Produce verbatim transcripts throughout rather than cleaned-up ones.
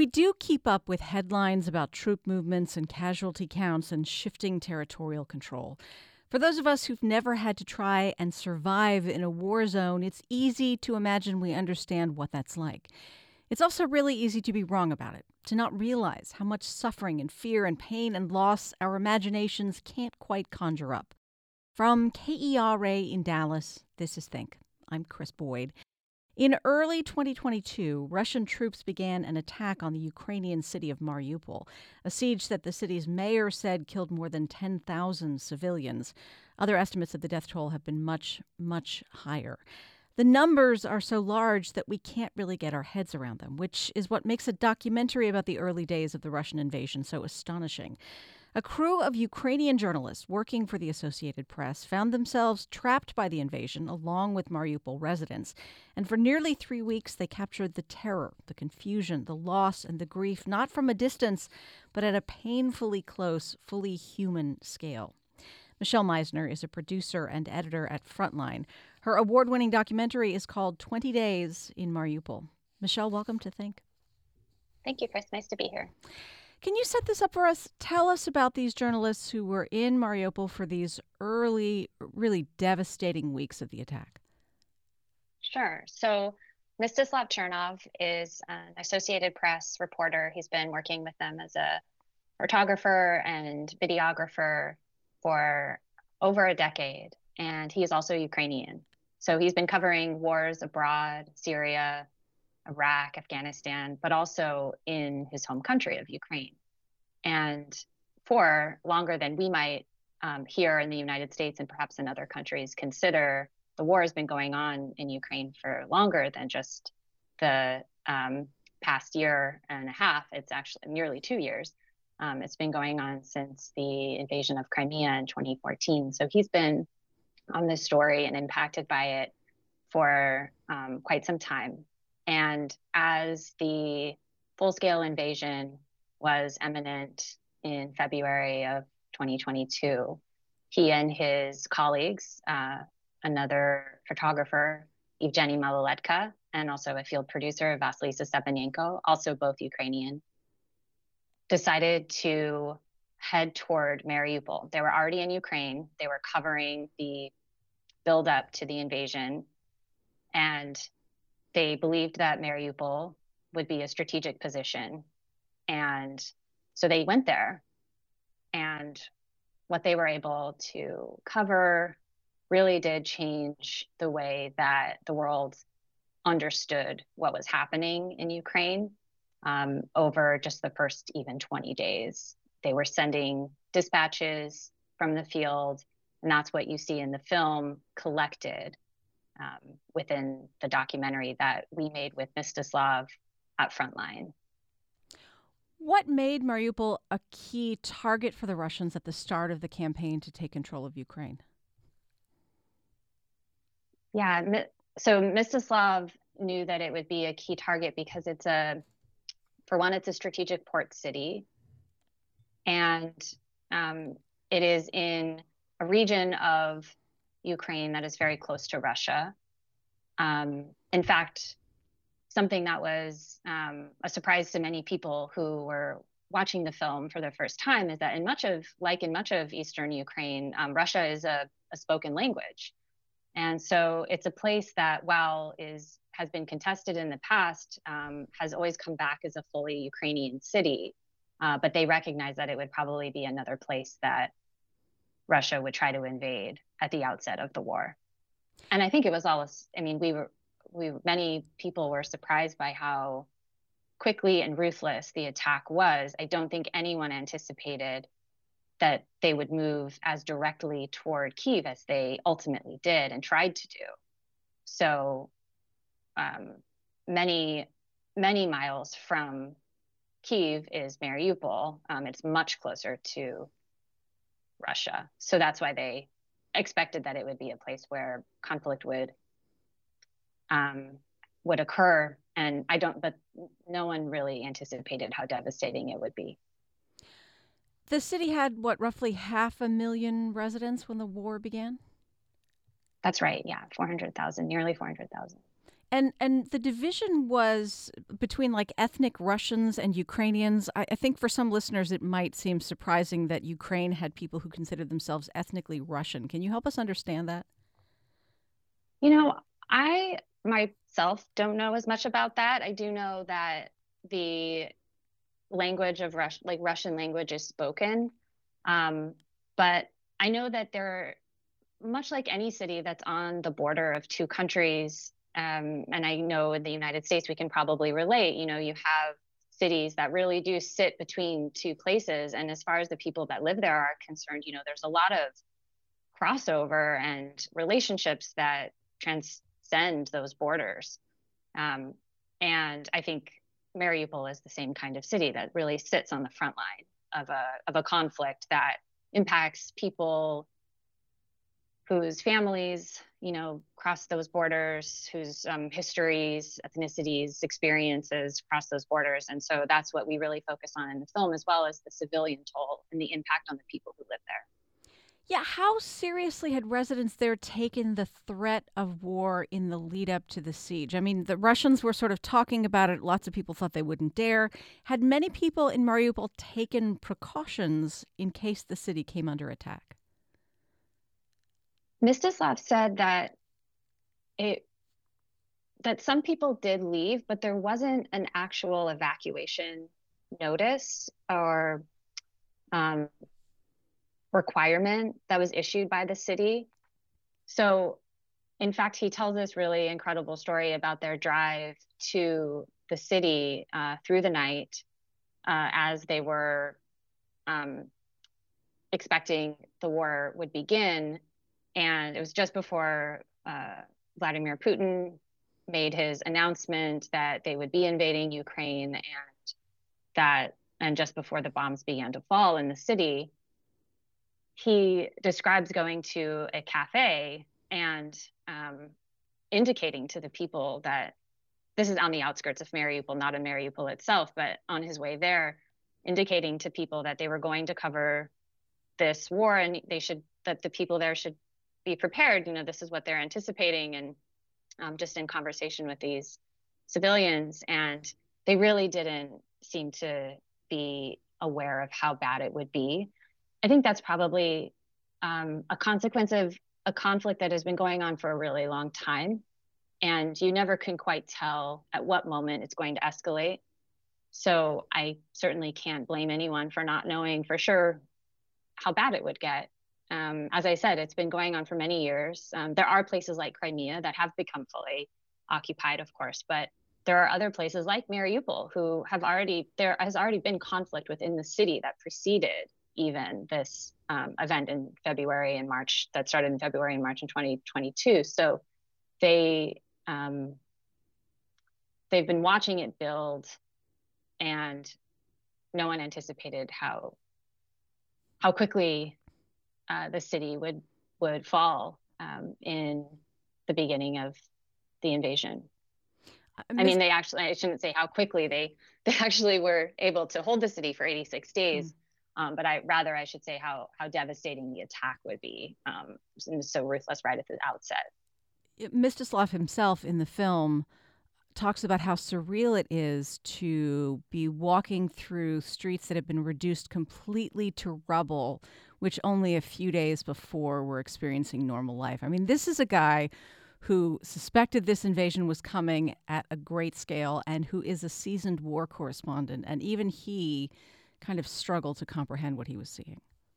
We do keep up with headlines about troop movements and casualty counts and shifting territorial control. For those of us who've never had to try and survive in a war zone, it's easy to imagine we understand what that's like. It's also really easy to be wrong about it, to not realize how much suffering and fear and pain and loss our imaginations can't quite conjure up. From K E R A in Dallas, this is Think. I'm Chris Boyd. In early twenty twenty-two, Russian troops began an attack on the Ukrainian city of Mariupol, a siege that the city's mayor said killed more than ten thousand civilians. Other estimates of the death toll have been much, much higher. The numbers are so large that we can't really get our heads around them, which is what makes a documentary about the early days of the Russian invasion so astonishing. A crew of Ukrainian journalists working for the Associated Press found themselves trapped by the invasion along with Mariupol residents. And for nearly three weeks, they captured the terror, the confusion, the loss, and the grief, not from a distance, but at a painfully close, fully human scale. Michelle Meisner is a producer and editor at Frontline. Her award-winning documentary is called twenty days in Mariupol. Michelle, welcome to Think. Thank you, Chris. Nice to be here. Can you set this up for us? Tell us about these journalists who were in Mariupol for these early, really devastating weeks of the attack. Sure. So Mstislav Chernov is an Associated Press reporter. He's been working with them as a photographer and videographer for over a decade. And he is also Ukrainian. So he's been covering wars abroad, Syria, Iraq, Afghanistan, but also in his home country of Ukraine. And for longer than we might um, here in the United States and perhaps in other countries consider, the war has been going on in Ukraine for longer than just the um, past year and a half. It's actually nearly two years. Um, it's been going on since the invasion of Crimea in twenty fourteen. So he's been on this story and impacted by it for um, quite some time. And as the full-scale invasion was imminent in February of twenty twenty-two, he and his colleagues, uh, another photographer, Evgeny Maloletka, and also a field producer, Vasilisa Stepanenko, also both Ukrainian, decided to head toward Mariupol. They were already in Ukraine. They were covering the build-up to the invasion, and they believed that Mariupol would be a strategic position. And so they went there. And what they were able to cover really did change the way that the world understood what was happening in Ukraine um, over just the first even twenty days. They were sending dispatches from the field, and that's what you see in the film collected Um, within the documentary that we made with Mstislav at Frontline. What made Mariupol a key target for the Russians at the start of the campaign to take control of Ukraine? Yeah, so Mstislav knew that it would be a key target because it's a, for one, it's a strategic port city, and um, it is in a region of Ukraine that is very close to Russia. Um, in fact, something that was um, a surprise to many people who were watching the film for the first time is that in much of, like in much of Eastern Ukraine, um, Russia is a, a spoken language. And so it's a place that, while is has been contested in the past, um, has always come back as a fully Ukrainian city. Uh, but they recognize that it would probably be another place that Russia would try to invade at the outset of the war. And I think it was all, I mean, we were, we, many people were surprised by how quickly and ruthless the attack was. I don't think anyone anticipated that they would move as directly toward Kyiv as they ultimately did and tried to do. So um, many, many miles from Kyiv is Mariupol. Um, it's much closer to Russia. So that's why they expected that it would be a place where conflict would um, would occur. And I don't, but no one really anticipated how devastating it would be. The city had, what, roughly half a million residents when the war began? That's right. Yeah, four hundred thousand, nearly four hundred thousand. And and the division was between like ethnic Russians and Ukrainians. I, I think for some listeners it might seem surprising that Ukraine had people who considered themselves ethnically Russian. Can you help us understand that? You know, I myself don't know as much about that. I do know that the language of Rus like Russian language is spoken. Um, but I know that there, much like any city that's on the border of two countries, um, and I know in the United States we can probably relate, you know, you have cities that really do sit between two places. And as far as the people that live there are concerned, you know, there's a lot of crossover and relationships that transcend those borders. Um, and I think Mariupol is the same kind of city that really sits on the front line of a of a conflict that impacts people whose families, you know, cross those borders, whose um, histories, ethnicities, experiences cross those borders. And so that's what we really focus on in the film, as well as the civilian toll and the impact on the people who live there. Yeah, how seriously had residents there taken the threat of war in the lead up to the siege? I mean, the Russians were sort of talking about it. Lots of people thought they wouldn't dare. Had many people in Mariupol taken precautions in case the city came under attack? Mstislav said that it that some people did leave, but there wasn't an actual evacuation notice or um, requirement that was issued by the city. So, in fact, he tells this really incredible story about their drive to the city uh, through the night uh, as they were um, expecting the war would begin. And it was just before uh, Vladimir Putin made his announcement that they would be invading Ukraine, and that, and just before the bombs began to fall in the city, he describes going to a cafe and um, indicating to the people that this is on the outskirts of Mariupol, not in Mariupol itself, but on his way there, indicating to people that they were going to cover this war and they should, that the people there should be prepared. You know, this is what they're anticipating. And um, just in conversation with these civilians, and they really didn't seem to be aware of how bad it would be. I think that's probably um, a consequence of a conflict that has been going on for a really long time. And you never can quite tell at what moment it's going to escalate. So I certainly can't blame anyone for not knowing for sure how bad it would get. Um, as I said, it's been going on for many years. Um, there are places like Crimea that have become fully occupied, of course, but there are other places like Mariupol who have already, there has already been conflict within the city that preceded even this um, event in February and March, that started in February and March in twenty twenty-two. So they, um, they've been watching it build, and no one anticipated how how quickly uh, the city would would fall um, in the beginning of the invasion. Uh, I mean, Miss they actually, I shouldn't say how quickly they they actually were able to hold the city for eighty-six days. Um, but I rather I should say how how devastating the attack would be. Um, and so ruthless right at the outset. Mstislav himself in the film talks about how surreal it is to be walking through streets that have been reduced completely to rubble, which only a few days before were experiencing normal life. I mean, this is a guy who suspected this invasion was coming at a great scale and who is a seasoned war correspondent. And even he kind of struggled to comprehend what he was seeing.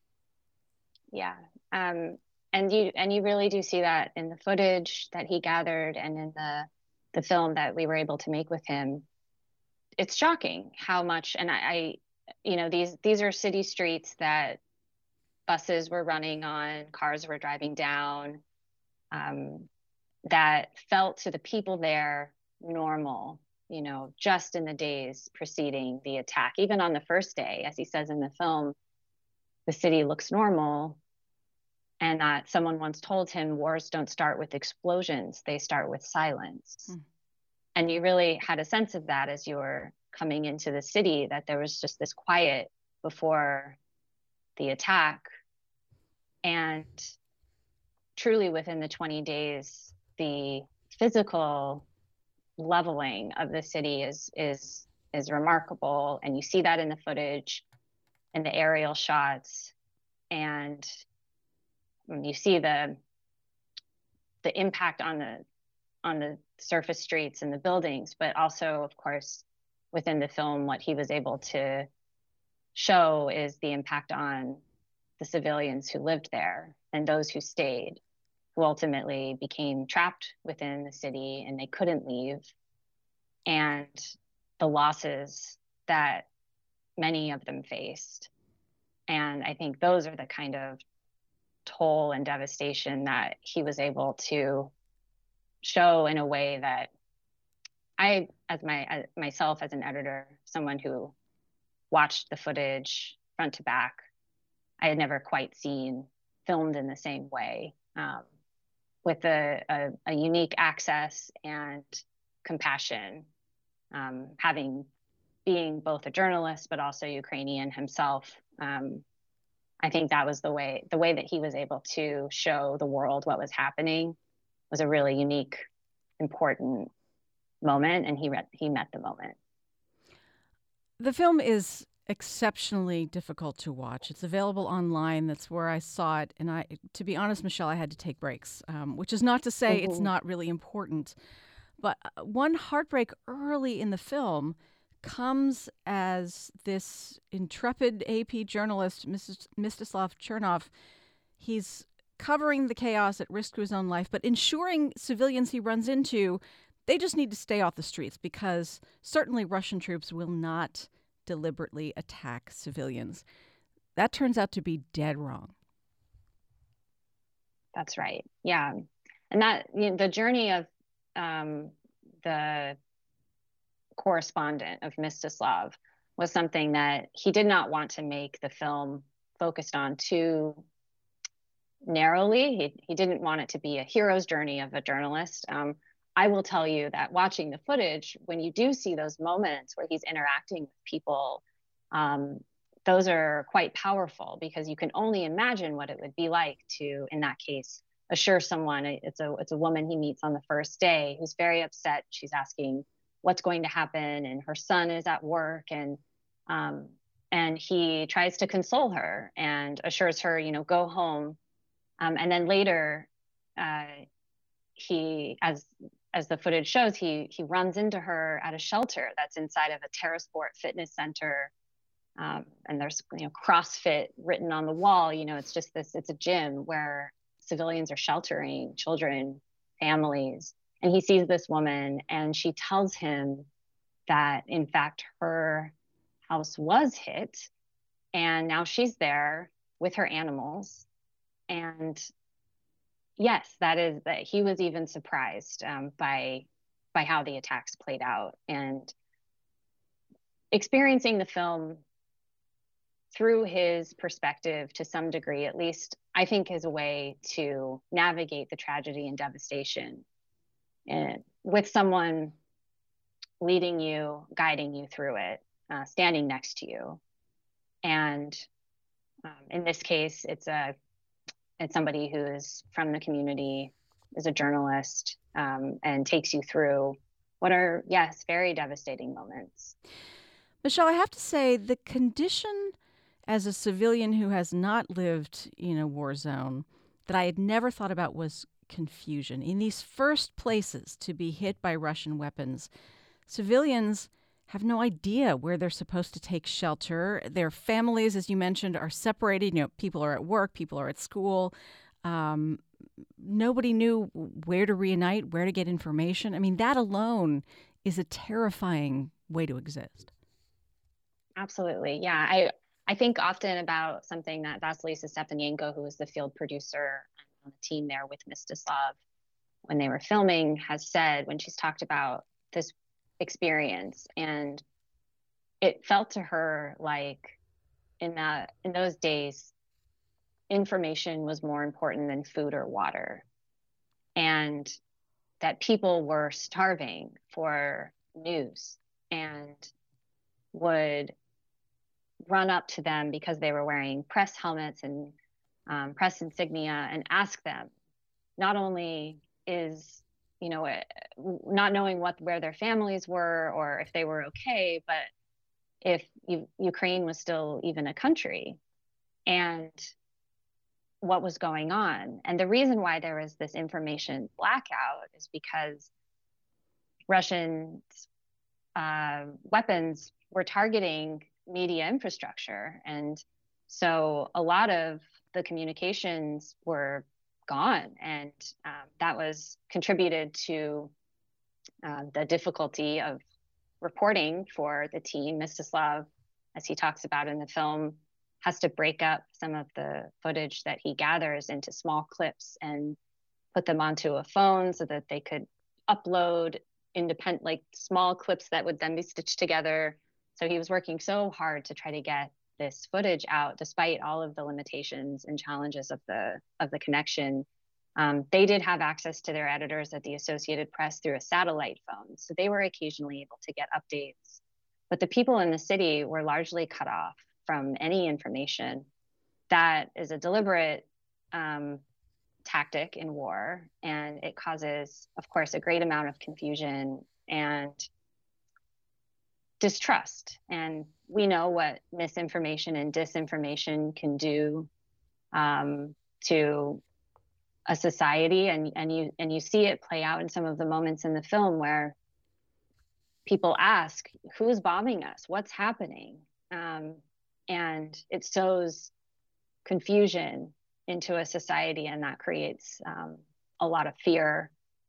Yeah. Um, and you and you really do see that in the footage that he gathered and in the the film that we were able to make with him. It's shocking how much, and I, I you know, these these are city streets that buses were running on, cars were driving down, um, that felt to the people there normal, you know, just in the days preceding the attack. Even on the first day, as he says in the film, the city looks normal. And that someone once told him wars don't start with explosions, they start with silence. Mm. And you really had a sense of that as you were coming into the city, that there was just this quiet before the attack. And truly within the twenty days, the physical leveling of the city is is is remarkable, and you see that in the footage and the aerial shots, and you see the the impact on the on the surface streets and the buildings, but also, of course, within the film, what he was able to show is the impact on the civilians who lived there and those who stayed, who ultimately became trapped within the city and they couldn't leave, and the losses that many of them faced. And I think those are the kind of toll and devastation that he was able to show in a way that I, as my as myself as an editor, someone who watched the footage front to back, I had never quite seen filmed in the same way, um, with a, a, a unique access and compassion, um, having being both a journalist but also Ukrainian himself. Um, I think that was the way the way that he was able to show the world what was happening was a really unique, important moment, and he re- he met the moment. The film is exceptionally difficult to watch. It's available online. That's where I saw it. And I, to be honest, Michelle, I had to take breaks, um, which is not to say mm-hmm. it's not really important. But one heartbreak early in the film comes as this intrepid A P journalist, Missus Mstislav Chernov, he's covering the chaos at risk to his own life, but ensuring civilians he runs into, they just need to stay off the streets because certainly Russian troops will not deliberately attack civilians. That turns out to be dead wrong. That's right. Yeah. And that, you know, the journey of um, the correspondent of Mstislav was something that he did not want to make the film focused on too narrowly. He, he didn't want it to be a hero's journey of a journalist. Um, I will tell you that watching the footage, when you do see those moments where he's interacting with people, um, those are quite powerful because you can only imagine what it would be like to, in that case, assure someone. It's a it's a woman he meets on the first day who's very upset. She's asking what's going to happen, and her son is at work, and um, and he tries to console her and assures her, you know, go home. Um, and then later, uh, he, as as the footage shows, he he runs into her at a shelter that's inside of a TerraSport fitness center, um, and there's you know CrossFit written on the wall. You know, it's just this. It's a gym where civilians are sheltering children, families, and he sees this woman, and she tells him that in fact her house was hit, and now she's there with her animals, and yes, that is that he was even surprised um, by by how the attacks played out, and experiencing the film through his perspective to some degree, at least, I think is a way to navigate the tragedy and devastation, and with someone leading you, guiding you through it, uh, standing next to you, and um, in this case, it's a It's somebody who is from the community, is a journalist, um, and takes you through what are, yes, very devastating moments. Michelle, I have to say the condition as a civilian who has not lived in a war zone that I had never thought about was confusion. In these first places to be hit by Russian weapons, civilians have no idea where they're supposed to take shelter. Their families, as you mentioned, are separated. You know, people are at work, people are at school. Um, nobody knew where to reunite, where to get information. I mean, that alone is a terrifying way to exist. Absolutely. Yeah. I, I think often about something that Vasilisa Stepanenko, who was the field producer on the team there with Mstislav when they were filming, has said when she's talked about this experience, and it felt to her like in that in those days information was more important than food or water, and that people were starving for news and would run up to them because they were wearing press helmets and um, press insignia and ask them, not only is you know, eh, not knowing what where their families were or if they were okay, but if U- Ukraine was still even a country and what was going on. And the reason why there was this information blackout is because Russian uh, weapons were targeting media infrastructure. And so a lot of the communications were gone. And um, that was contributed to uh, the difficulty of reporting for the team. Mstislav, as he talks about in the film, has to break up some of the footage that he gathers into small clips and put them onto a phone so that they could upload independent, like small clips that would then be stitched together. So he was working so hard to try to get this footage out, despite all of the limitations and challenges of the of the connection. Um, they did have access to their editors at the Associated Press through a satellite phone, so they were occasionally able to get updates. But the people in the city were largely cut off from any information. That is a deliberate um, tactic in war, and it causes, of course, a great amount of confusion and distrust. And we know what misinformation and disinformation can do um, to a society, and and you and you see it play out in some of the moments in the film where people ask, "Who's bombing us? What's happening?" Um, and it sows confusion into a society, and that creates um, a lot of fear.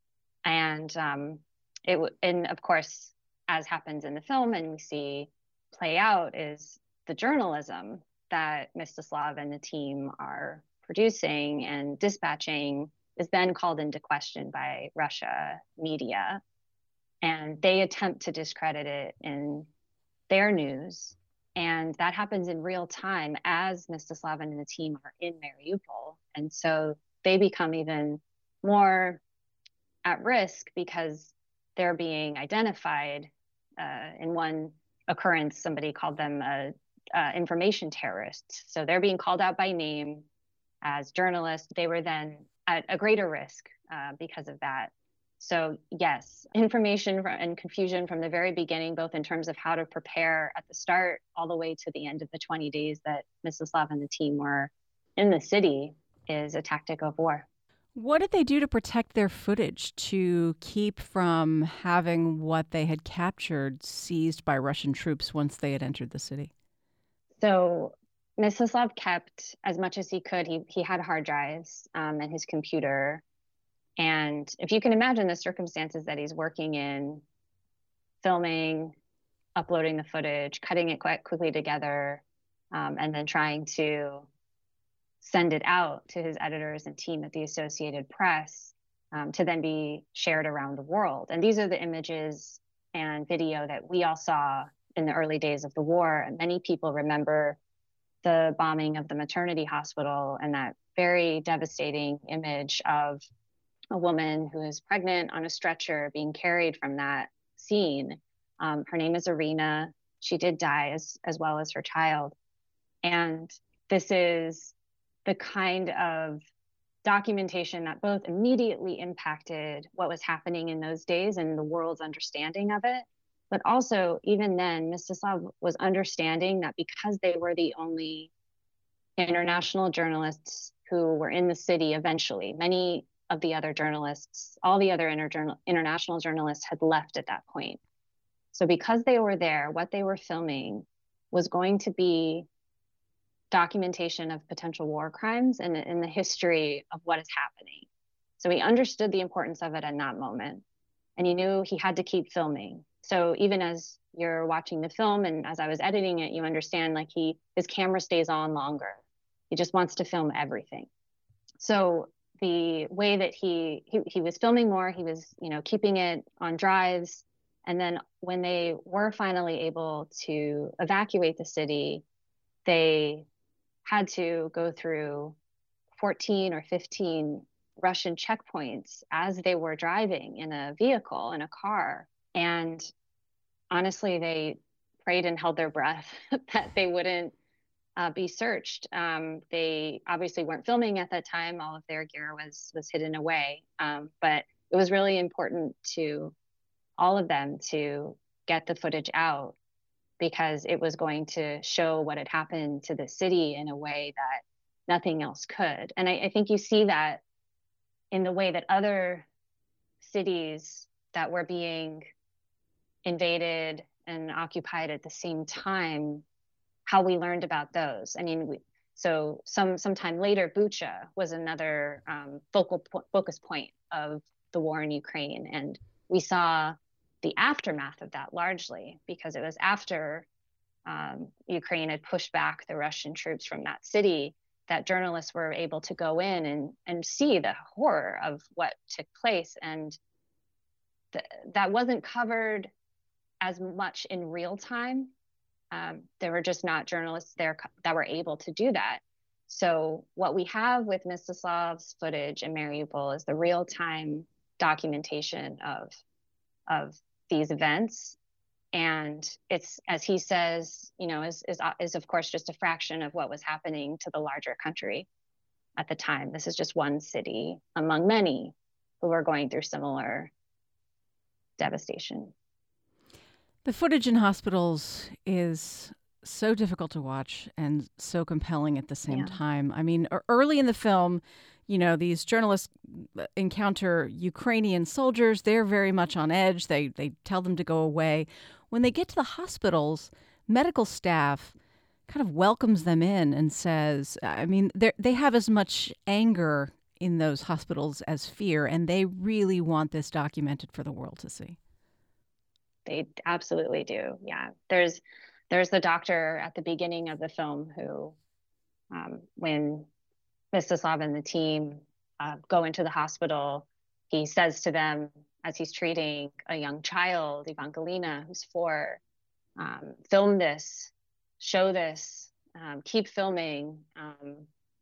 And um, it and of course, as happens in the film, and we see play out, is the journalism that Mstislav and the team are producing and dispatching is then called into question by Russia media, and they attempt to discredit it in their news. And that happens in real time as Mstislav and the team are in Mariupol. And so they become even more at risk because they're being identified. Uh, in one occurrence, somebody called them a, a information terrorists. So they're being called out by name as journalists. They were then at a greater risk uh, because of that. So yes, information and confusion from the very beginning, both in terms of how to prepare at the start all the way to the end of the twenty days that Mstislav and the team were in the city, is a tactic of war. What did they do to protect their footage, to keep from having what they had captured seized by Russian troops once they had entered the city? So Mstislav kept as much as he could. He, he had hard drives um, and his computer. And if you can imagine the circumstances that he's working in, filming, uploading the footage, cutting it quite quickly together, um, and then trying to send it out to his editors and team at the Associated Press um, to then be shared around the world. And these are the images and video that we all saw in the early days of the war. And many people remember the bombing of the maternity hospital and that very devastating image of a woman who is pregnant on a stretcher being carried from that scene. Um, her name is Irina. She did die as, as well as her child. And this is the kind of documentation that both immediately impacted what was happening in those days and the world's understanding of it. But also, even then, Mstislav was understanding that because they were the only international journalists who were in the city eventually, many of the other journalists, all the other inter- international journalists had left at that point. So because they were there, what they were filming was going to be documentation of potential war crimes and in the history of what is happening. So he understood the importance of it in that moment, and he knew he had to keep filming. So even as you're watching the film and as I was editing it, you understand like he his camera stays on longer. He just wants to film everything. So the way that he he, he was filming more, he was, you know, keeping it on drives. And then when they were finally able to evacuate the city, they had to go through fourteen or fifteen Russian checkpoints as they were driving in a vehicle, in a car. And honestly, they prayed and held their breath that they wouldn't uh, be searched. Um, they obviously weren't filming at that time. All of their gear was was hidden away. Um, but it was really important to all of them to get the footage out because it was going to show what had happened to the city in a way that nothing else could. And I, I think you see that in the way that other cities that were being invaded and occupied at the same time, how we learned about those. I mean, we, so some sometime later, Bucha was another um, focal po- focus point of the war in Ukraine, and we saw the aftermath of that largely because it was after um, Ukraine had pushed back the Russian troops from that city that journalists were able to go in and and see the horror of what took place, and th- that wasn't covered as much in real time. Um, there were just not journalists there that were able to do that. So what we have with Mstislav's footage in Mariupol is the real-time documentation of of these events. And it's, as he says, you know, is, is, is of course just a fraction of what was happening to the larger country at the time. This is just one city among many who were going through similar devastation. The footage in hospitals is so difficult to watch and so compelling at the same Yeah. time. I mean, e- early in the film, you know, these journalists encounter Ukrainian soldiers. They're very much on edge. They they tell them to go away. When they get to the hospitals, medical staff kind of welcomes them in and says, I mean, they they have as much anger in those hospitals as fear, and they really want this documented for the world to see. They absolutely do. Yeah. There's there's the doctor at the beginning of the film who, um, when Mstislav and the team uh, go into the hospital, he says to them as he's treating a young child, Evangelina, who's four, um, film this, show this, um, keep filming. Um,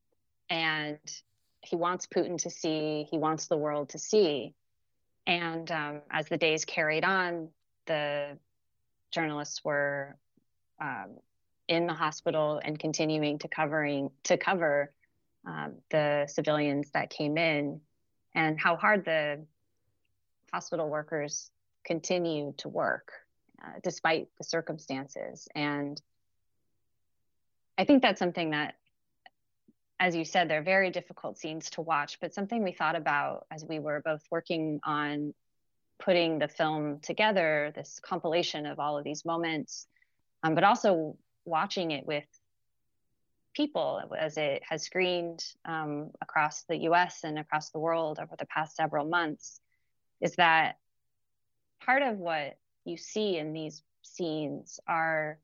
and he wants Putin to see, he wants the world to see. And um, as the days carried on, the journalists were um, in the hospital and continuing to covering to cover um, the civilians that came in, and how hard the hospital workers continue to work uh, despite the circumstances. And I think that's something that, as you said, they're very difficult scenes to watch, but something we thought about as we were both working on putting the film together, this compilation of all of these moments, um, but also watching it with people as it has screened um, across the U S and across the world over the past several months, is that part of what you see in these scenes are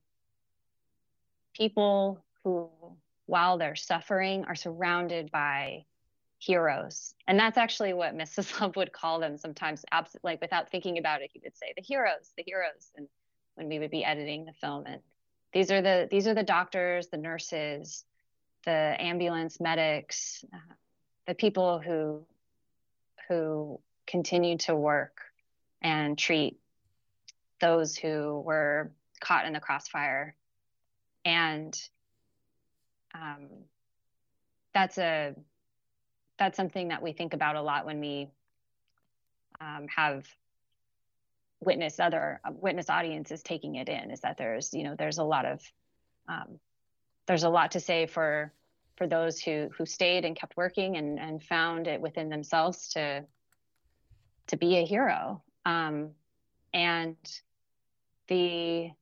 people who, while they're suffering, are surrounded by heroes. And that's actually what Mstislav would call them sometimes, abs- like without thinking about it, he would say the heroes, the heroes. And when we would be editing the film, and these are the these are the doctors, the nurses, the ambulance medics, uh, the people who who continue to work and treat those who were caught in the crossfire. And um, that's a that's something that we think about a lot when we um, have witness other uh, witness audiences taking it in, is that there's you know there's a lot of um, there's a lot to say for for those who who stayed and kept working and and found it within themselves to to be a hero. Um, and the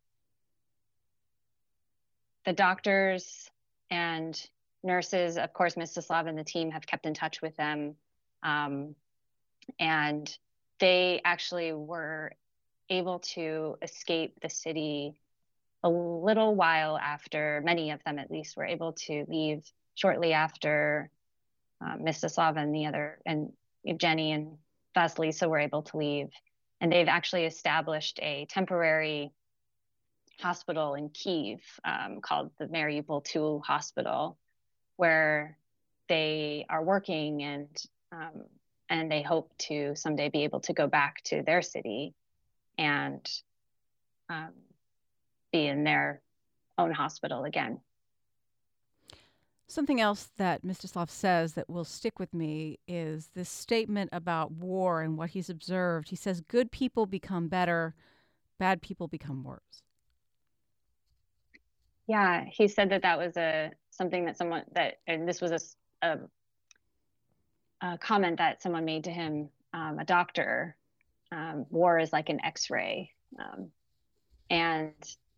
the doctors and nurses, of course, Mstislav and the team have kept in touch with them, um, and they actually were able to escape the city a little while after, many of them at least were able to leave shortly after uh, Mstislav and the other, and Evgeny and Vasilisa were able to leave. And they've actually established a temporary hospital in Kyiv um, called the Mariupol two Hospital, where they are working, and um, and they hope to someday be able to go back to their city and um, be in their own hospital again. Something else that Mstislav says that will stick with me is this statement about war and what he's observed. He says, good people become better, bad people become worse. Yeah, he said that that was a something that someone that, and this was a, a, a comment that someone made to him, um, a doctor. Um, war is like an X-ray, um, and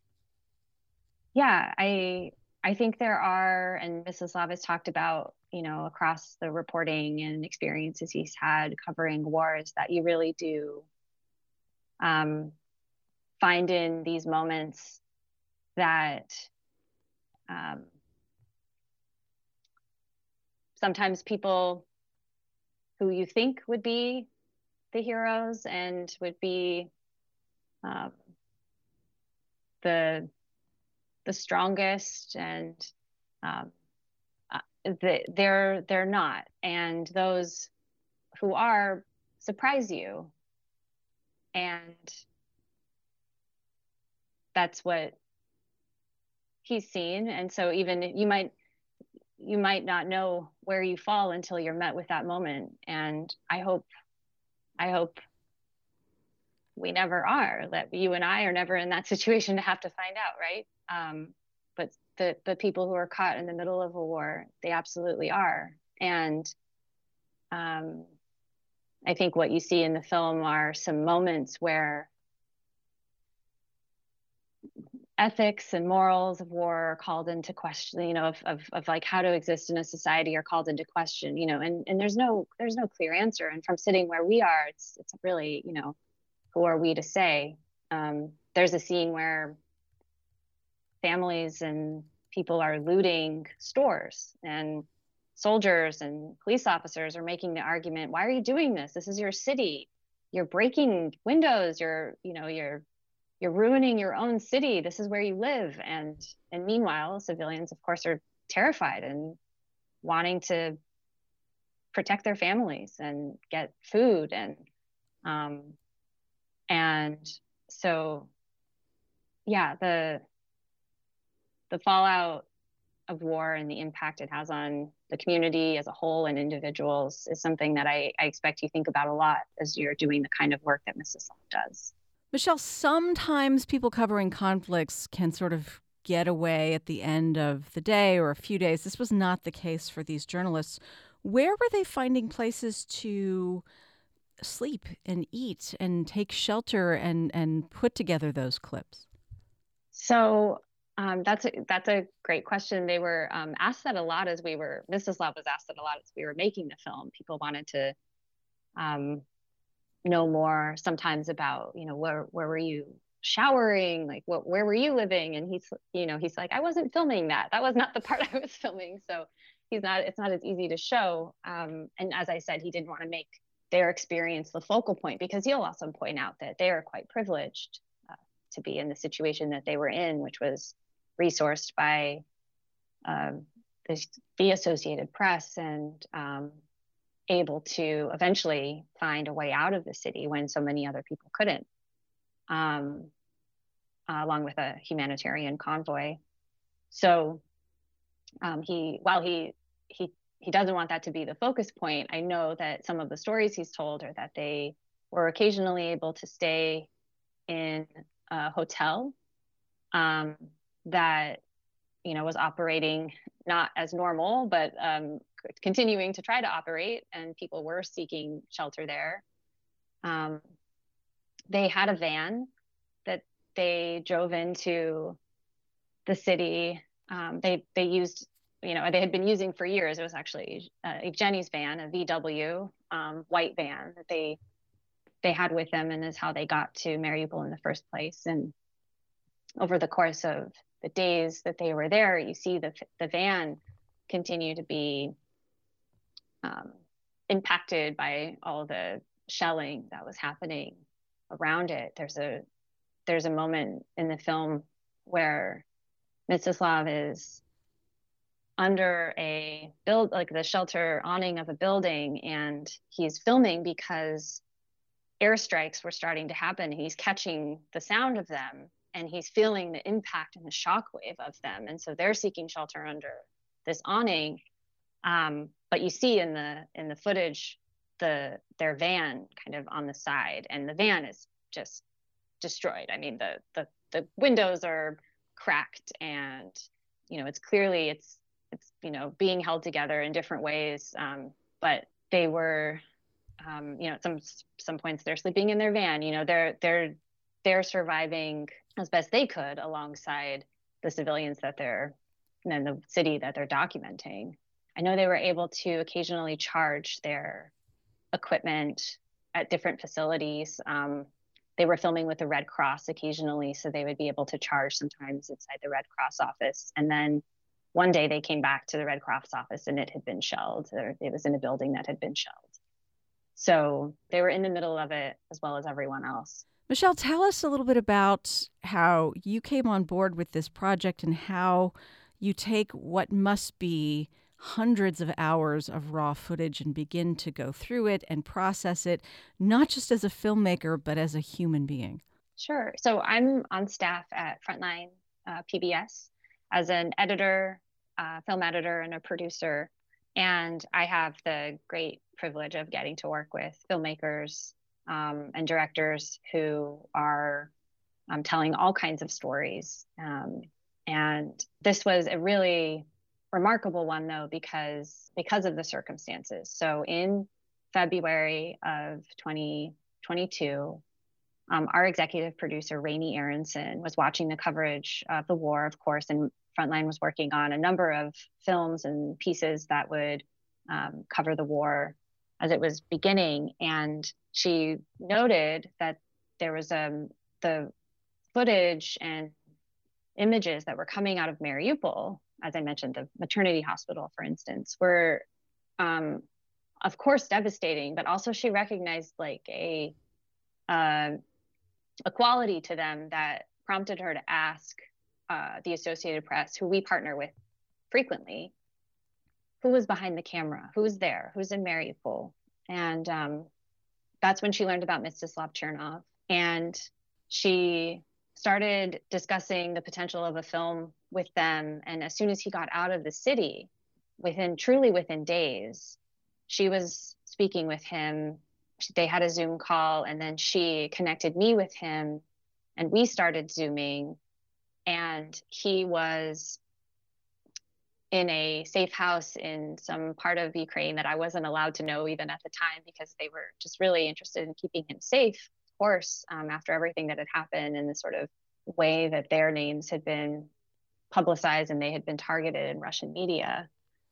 yeah, I I think there are, and Mstislav has talked about, you know, across the reporting and experiences he's had covering wars, that you really do um, find in these moments that um, sometimes people who you think would be the heroes and would be um, the the strongest, and um, uh, the, they're they're not, and those who are surprise you, and that's what he's seen. And so even you might you might not know where you fall until you're met with that moment, and i hope i hope we never are, that you and I are never in that situation to have to find out, right? um, but the the people who are caught in the middle of a war, they absolutely are. And um, I think what you see in the film are some moments where ethics and morals of war are called into question, you know, of, of, of like how to exist in a society are called into question, you know, and, and there's no, there's no clear answer. And from sitting where we are, it's, it's really, you know, who are we to say? Um, there's a scene where families and people are looting stores, and soldiers and police officers are making the argument, why are you doing this? This is your city. You're breaking windows. You're, you know, you're you're ruining your own city. This is where you live. And and meanwhile, civilians, of course, are terrified and wanting to protect their families and get food. And um, and so, yeah, the the fallout of war and the impact it has on the community as a whole and individuals is something that I, I expect you think about a lot as you're doing the kind of work that Mstislav does. Michelle, sometimes people covering conflicts can sort of get away at the end of the day or a few days. This was not the case for these journalists. Where were they finding places to sleep and eat and take shelter and, and put together those clips? So um, that's a, that's a great question. They were um, asked that a lot as we were, Mstislav was asked that a lot as we were making the film. People wanted to um, know more sometimes about, you know, where where were you showering, like what where were you living? And he's, you know, he's like, I wasn't filming that, that was not the part I was filming. So he's not, it's not as easy to show. Um, and as I said, he didn't want to make their experience the focal point, because he'll also point out that they are quite privileged uh, to be in the situation that they were in, which was resourced by um, the, the Associated Press, and um, able to eventually find a way out of the city when so many other people couldn't, um, uh, along with a humanitarian convoy. So um, he, while he he he doesn't want that to be the focus point, I know that some of the stories he's told are that they were occasionally able to stay in a hotel um, that, you know, was operating not as normal, but um, continuing to try to operate, and people were seeking shelter there. Um, they had a van that they drove into the city. Um, they they used, you know, they had been using for years. It was actually uh, a Jenny's van, a V W um, white van that they they had with them, and is how they got to Mariupol in the first place. And over the course of the days that they were there, you see the the van continue to be um, impacted by all the shelling that was happening around it. There's a there's a moment in the film where Mstislav is under a build, like the shelter awning of a building, and he's filming because airstrikes were starting to happen. He's catching the sound of them, and he's feeling the impact and the shockwave of them. And so they're seeking shelter under this awning. Um, but you see in the in the footage the their van kind of on the side, and the van is just destroyed. I mean, the the the windows are cracked, and you know, it's clearly it's it's you know being held together in different ways. Um, but they were, um, you know, at some some points they're sleeping in their van. You know, they're they're they're surviving as best they could alongside the civilians that they're in the city that they're documenting. I know they were able to occasionally charge their equipment at different facilities. Um, they were filming with the Red Cross occasionally, so they would be able to charge sometimes inside the Red Cross office. And then one day they came back to the Red Cross office and it had been shelled, or it was in a building that had been shelled. So they were in the middle of it as well as everyone else. Michelle, tell us a little bit about how you came on board with this project and how you take what must be hundreds of hours of raw footage and begin to go through it and process it, not just as a filmmaker, but as a human being. Sure. So I'm on staff at Frontline uh, P B S as an editor, uh, film editor, and a producer. And I have the great privilege of getting to work with filmmakers um, and directors who are um, telling all kinds of stories. Um, and this was a really remarkable one, though, because because of the circumstances. So in February of twenty twenty-two, um, our executive producer, Rainey Aronson, was watching the coverage of the war, of course, and Frontline was working on a number of films and pieces that would um, cover the war as it was beginning. And she noted that there was um, the footage and images that were coming out of Mariupol, as I mentioned, the maternity hospital, for instance, were, um, of course, devastating, but also she recognized like a, uh, a quality to them that prompted her to ask uh, the Associated Press, who we partner with frequently, who was behind the camera, who was there, who's in Mariupol. And um, that's when she learned about Mstislav Chernov. And she started discussing the potential of a film with them. And as soon as he got out of the city, within truly within days, she was speaking with him. They had a Zoom call, and then she connected me with him, and we started Zooming. And he was in a safe house in some part of Ukraine that I wasn't allowed to know even at the time, because they were just really interested in keeping him safe, of course, um, after everything that had happened and the sort of way that their names had been publicized and they had been targeted in Russian media.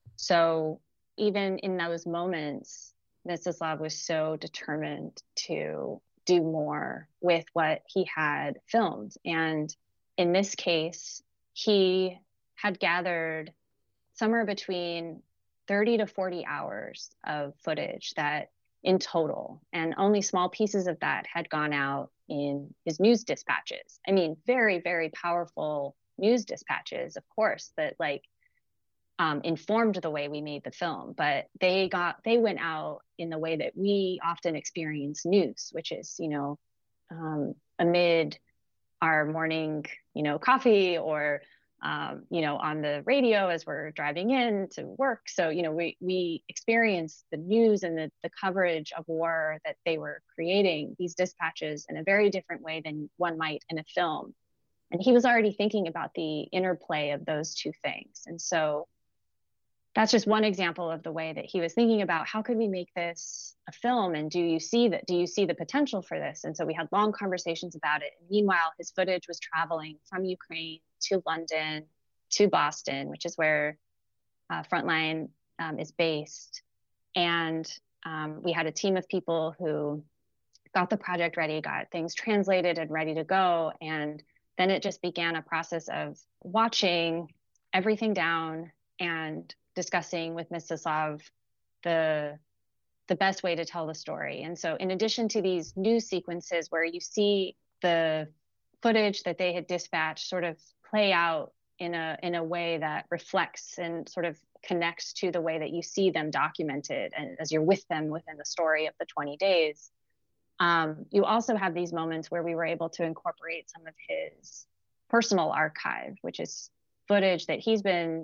So even in those moments, Mstislav was so determined to do more with what he had filmed. And in this case, he had gathered somewhere between thirty to forty hours of footage that in total, and only small pieces of that had gone out in his news dispatches. I mean, very, very powerful news dispatches, of course, that like um, informed the way we made the film, but they got, they went out in the way that we often experience news, which is, you know, um, amid our morning, you know, coffee, or Um, you know, on the radio as we're driving in to work. So, you know, we we experience the news and the, the coverage of war that they were creating, these dispatches, in a very different way than one might in a film. And he was already thinking about the interplay of those two things. And so that's just one example of the way that he was thinking about, how could we make this a film? And do you see that? Do you see the potential for this? And so we had long conversations about it. And meanwhile, his footage was traveling from Ukraine to London to Boston, which is where uh, Frontline um, is based. And um, we had a team of people who got the project ready, got things translated and ready to go. And then it just began a process of watching everything down and discussing with Mstislav the the best way to tell the story. And so in addition to these news sequences where you see the footage that they had dispatched sort of play out in a in a way that reflects and sort of connects to the way that you see them documented and as you're with them within the story of the twenty days, um, you also have these moments where we were able to incorporate some of his personal archive, which is footage that he's been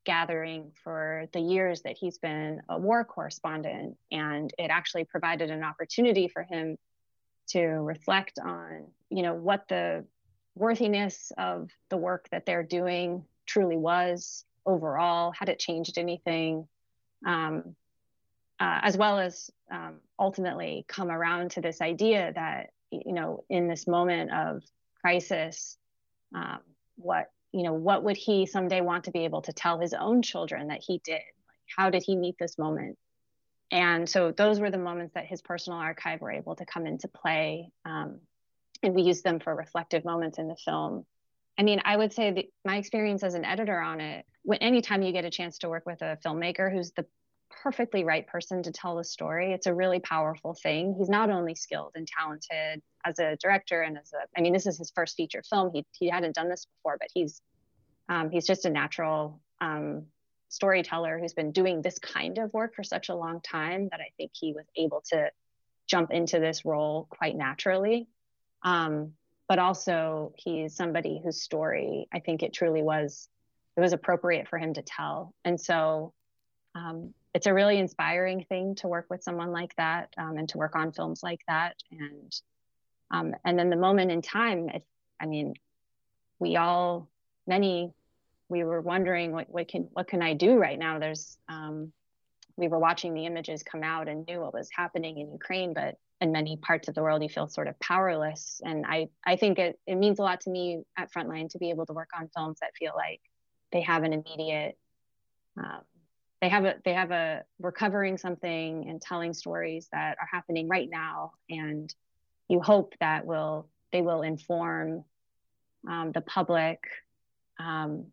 gathering for the years that he's been a war correspondent. And it actually provided an opportunity for him to reflect on, you know, what the worthiness of the work that they're doing truly was overall. Had it changed anything? Um, uh, as well as um, ultimately come around to this idea that, you know, in this moment of crisis, um, what, you know, what would he someday want to be able to tell his own children that he did? Like, how did he meet this moment? And so those were the moments that his personal archive were able to come into play. Um, and we used them for reflective moments in the film. I mean, I would say that my experience as an editor on it, when anytime you get a chance to work with a filmmaker who's the perfectly right person to tell the story, it's a really powerful thing. He's not only skilled and talented as a director and as a, I mean, this is his first feature film. He he hadn't done this before, but he's um, he's just a natural um, storyteller who's been doing this kind of work for such a long time that I think he was able to jump into this role quite naturally. Um, but also he's somebody whose story, I think it truly was, it was appropriate for him to tell. And so um, it's a really inspiring thing to work with someone like that um, and to work on films like that. And um, and then the moment in time, it, I mean, we all, many, we were wondering what, what can what can I do right now? There's, um, we were watching the images come out and knew what was happening in Ukraine, but in many parts of the world, you feel sort of powerless. And I, I think it, it means a lot to me at Frontline to be able to work on films that feel like they have an immediate, um, they have a, they have a, we're covering something and telling stories that are happening right now. And you hope that will, they will inform um, the public um,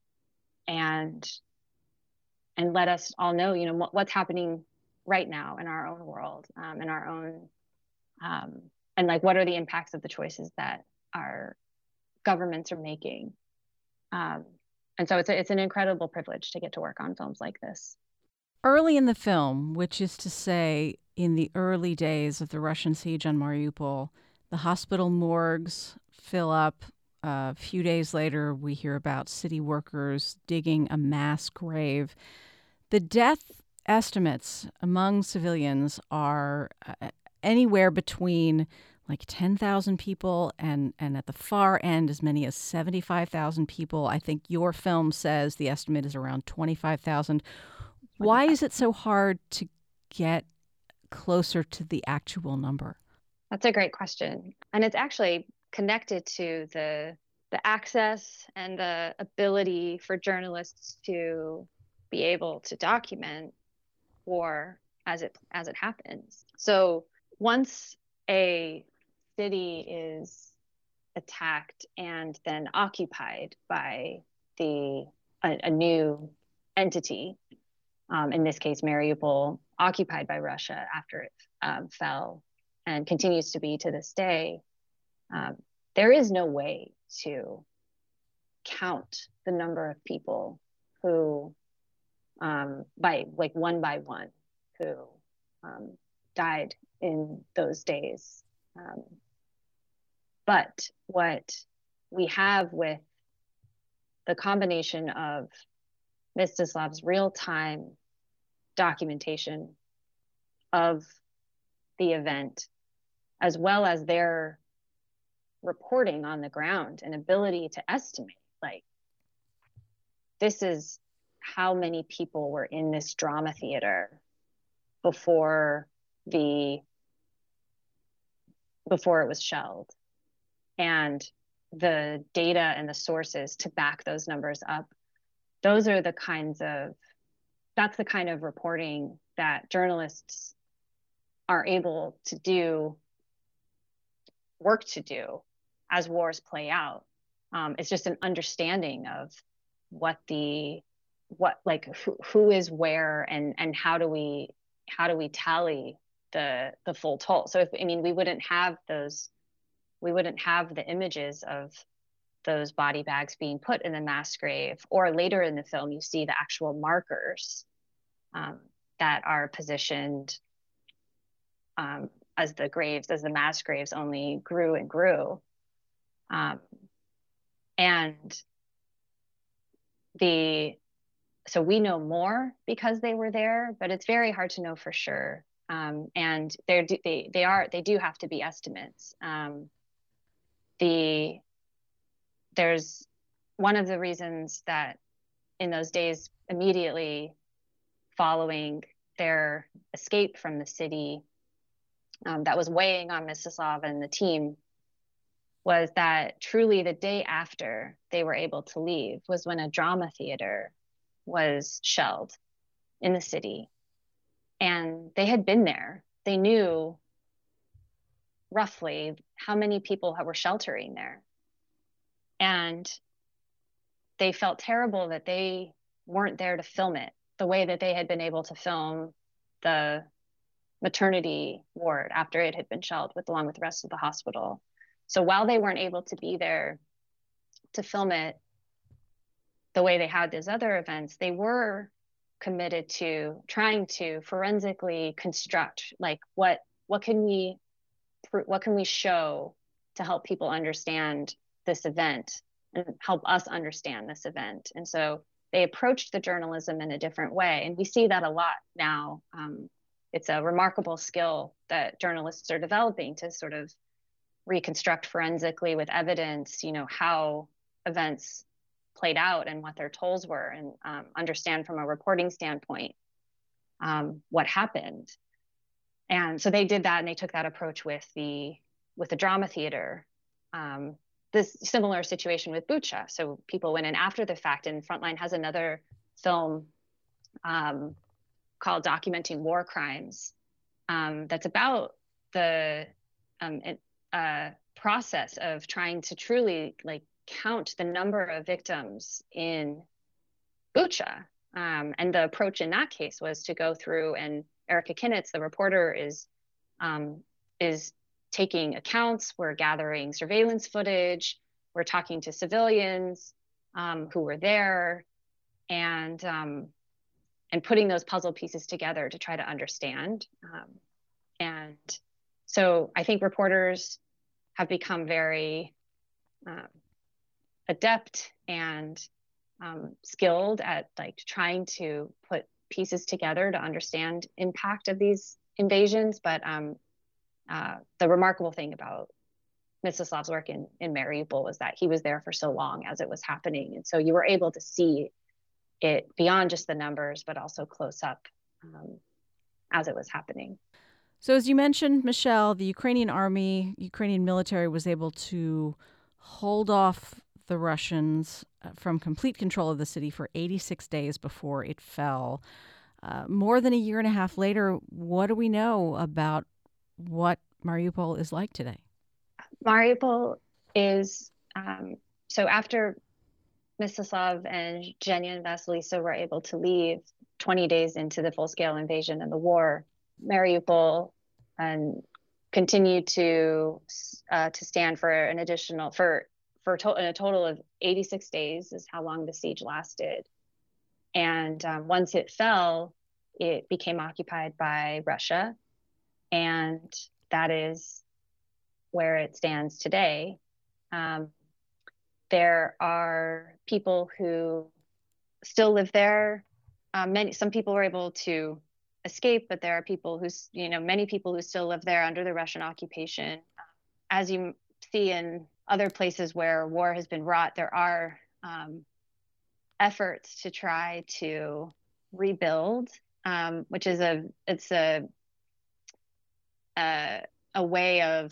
and, and let us all know, you know, what, what's happening right now in our own world, um, in our own, um, and like, what are the impacts of the choices that our governments are making? Um, and so it's a, it's an incredible privilege to get to work on films like this. Early in the film, which is to say, in the early days of the Russian siege on Mariupol, the hospital morgues fill up. A few days later, we hear about city workers digging a mass grave. The death estimates among civilians are uh, anywhere between like ten thousand people and, and at the far end, as many as seventy-five thousand people. I think your film says the estimate is around twenty-five thousand. Why is it so hard to get closer to the actual number? That's a great question. And it's actually connected to the the access and the ability for journalists to be able to document war as it as it happens. So once a city is attacked and then occupied by the a, a new entity, um, in this case Mariupol, occupied by Russia after it um, fell and continues to be to this day, um, there is no way to count the number of people who, um, by like one by one, who um, died in those days. Um, but what we have with the combination of Mstislav's real-time documentation of the event, as well as their reporting on the ground and ability to estimate, like, this is how many people were in this drama theater before the before it was shelled, and the data and the sources to back those numbers up. Those are the kinds of that's the kind of reporting that journalists are able to do work to do as wars play out. Um, it's just an understanding of what the what like who, who is where and and how do we how do we tally the the full toll. So if I mean we wouldn't have those we wouldn't have the images of those body bags being put in the mass grave, or later in the film you see the actual markers um, that are positioned um, as the graves, as the mass graves only grew and grew. Um, and the so we know more because they were there, but it's very hard to know for sure. Um, and they're, they they are they do have to be estimates. Um, the there's one of the reasons that in those days immediately following their escape from the city, um, that was weighing on Mstislav and the team, was that truly the day after they were able to leave was when a drama theater was shelled in the city. And they had been there. They knew roughly how many people were sheltering there. And they felt terrible that they weren't there to film it the way that they had been able to film the maternity ward after it had been shelled with along with the rest of the hospital. So while they weren't able to be there to film it the way they had those other events, they were committed to trying to forensically construct, like, what what can we what can we show to help people understand this event and help us understand this event. And so they approached the journalism in a different way, and we see that a lot now. Um, it's a remarkable skill that journalists are developing to sort of reconstruct forensically with evidence, you know, how events played out and what their tolls were, and um, understand from a reporting standpoint um, what happened. And so they did that, and they took that approach with the with the drama theater. Um, this similar situation with Bucha. So people went in after the fact, and Frontline has another film um, called Documenting War Crimes um, that's about the um, uh, process of trying to truly like count the number of victims in Bucha. Um, and the approach in that case was to go through, and Erica Kinitz, the reporter, is um, is taking accounts. We're gathering surveillance footage. We're talking to civilians um, who were there, and um, and putting those puzzle pieces together to try to understand. Um, and so I think reporters have become very um, adept and um, skilled at like trying to put pieces together to understand impact of these invasions. But um, uh, the remarkable thing about Mstislav's work in, in Mariupol was that he was there for so long as it was happening. And so you were able to see it beyond just the numbers, but also close up um, as it was happening. So as you mentioned, Michelle, the Ukrainian army, Ukrainian military was able to hold off the Russians from complete control of the city for eighty-six days before it fell. Uh, more than a year and a half later, what do we know about what Mariupol is like today? Mariupol is, um, so after Mstislav and Zhenya and Vasilisa were able to leave twenty days into the full-scale invasion and the war, Mariupol and continued to uh, to stand for an additional, for for to- a total of eighty-six days is how long the siege lasted. And um, once it fell, it became occupied by Russia, and that is where it stands today. Um, there are people who still live there. Um, many, some people were able to escape, but there are people who, you know, many people who still live there under the Russian occupation. As you see in other places where war has been wrought, there are um, efforts to try to rebuild, um, which is a, it's a, a, a way of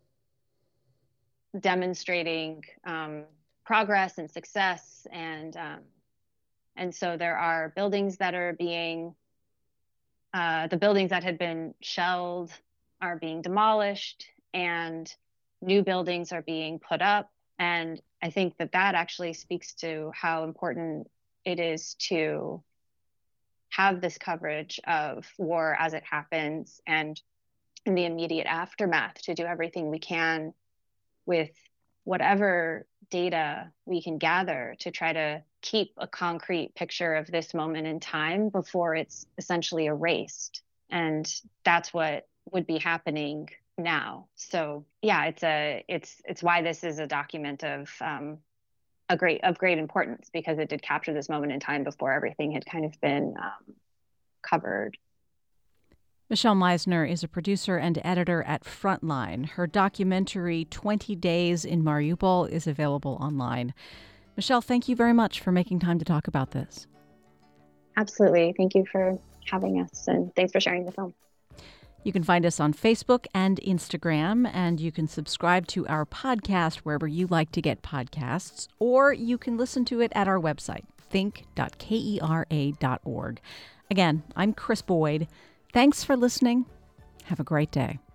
demonstrating um, progress and success. And um, and so there are buildings that are being, uh, the buildings that had been shelled are being demolished, and new buildings are being put up. And I think that that actually speaks to how important it is to have this coverage of war as it happens, and in the immediate aftermath, to do everything we can with whatever data we can gather to try to keep a concrete picture of this moment in time before it's essentially erased. And that's what would be happening now. So yeah, it's a it's it's why this is a document of um, a great of great importance because it did capture this moment in time before everything had kind of been um, covered. Michelle Meisner is a producer and editor at Frontline. Her documentary, twenty days in Mariupol, is available online. Michelle, thank you very much for making time to talk about this. Absolutely. Thank you for having us, and thanks for sharing the film. You can find us on Facebook and Instagram, and you can subscribe to our podcast wherever you like to get podcasts, or you can listen to it at our website, think dot kera dot org. Again, I'm Chris Boyd. Thanks for listening. Have a great day.